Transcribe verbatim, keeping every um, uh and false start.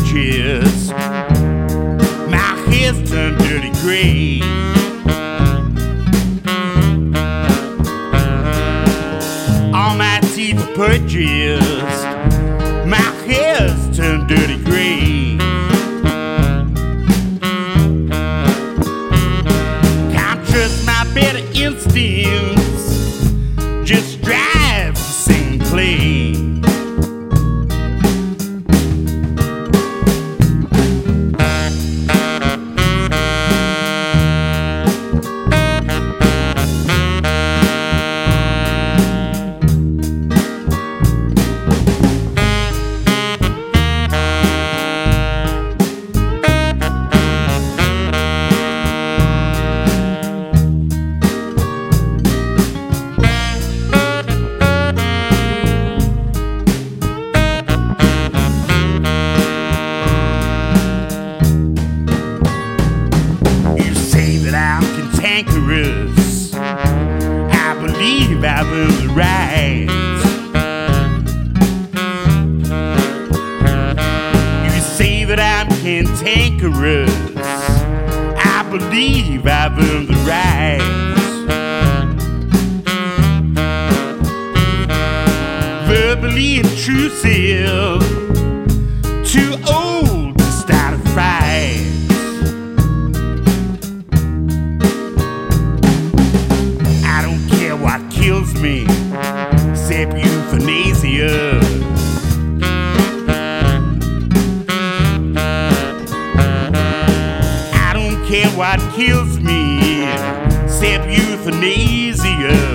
purchase. My hair's turned dirty gray. All my teeth are purchased. My hair's turned dirty gray. Can't trust my better instincts. Just drive the same play. Cantankerous, I believe I've earned the right. You say that I'm cantankerous, I believe I've earned the right. Verbally intrusive, too old to start a fight. What kills me, except euthanasia. I don't care what kills me, except euthanasia.